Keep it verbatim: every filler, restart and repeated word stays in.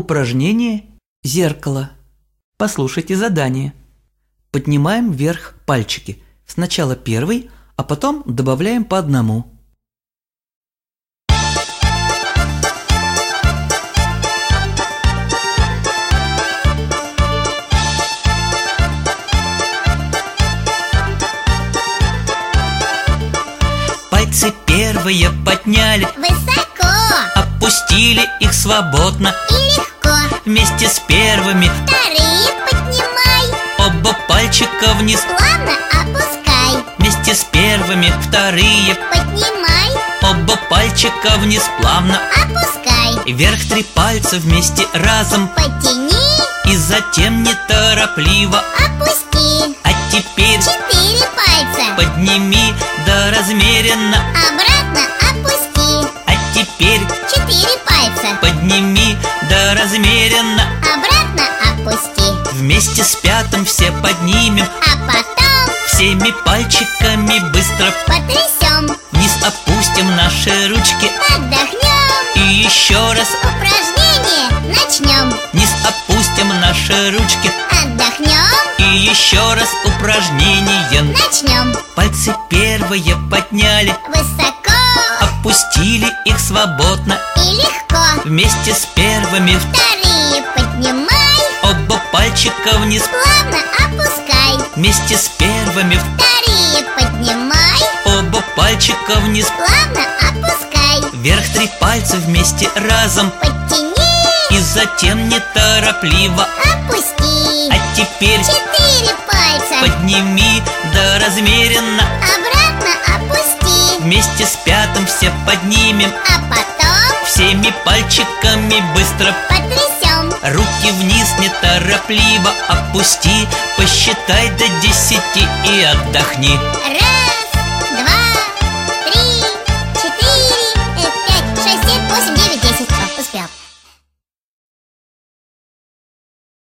Упражнение «Зеркало». Послушайте задание. Поднимаем вверх пальчики. Сначала первый, а потом добавляем по одному. Пальцы первые подняли, высоко, опустили их свободно и легко. вместе с первыми. Вторые поднимай, Оба пальчика вниз, плавно опускай. вместе с первыми. Вторые, Поднимай, оба пальчика вниз, плавно. опускай. Вверх три пальца вместе разом, Потяни, и затем неторопливо. опусти. А теперь Четыре пальца, подними, да размеренно. обратно опусти. А теперь Четыре пальца, подними, да размеренно. обратно опусти. Вместе с пятым все поднимем, А потом всеми пальчиками быстро потрясем, вниз опустим наши ручки. отдохнем. И еще раз Упражнение начнем. вниз опустим наши ручки. Отдохнем, И еще раз упражнение. начнем. Пальцы первые подняли, Высоко опустили их свободно и легко. вместе с первыми. Вторые поднимай, Оба пальчика вниз, плавно опускай. вместе с первыми. Вторые поднимай, Оба пальчика вниз, плавно опускай. вверх три пальца вместе разом, Подтяни, и затем неторопливо. опусти. А теперь Четыре пальца, подними, да размеренно. обратно опусти. Вместе с пятым все поднимем, А потом всеми пальчиками быстро. потрясем. Руки вниз неторопливо опусти, посчитай до десяти и отдохни. Раз,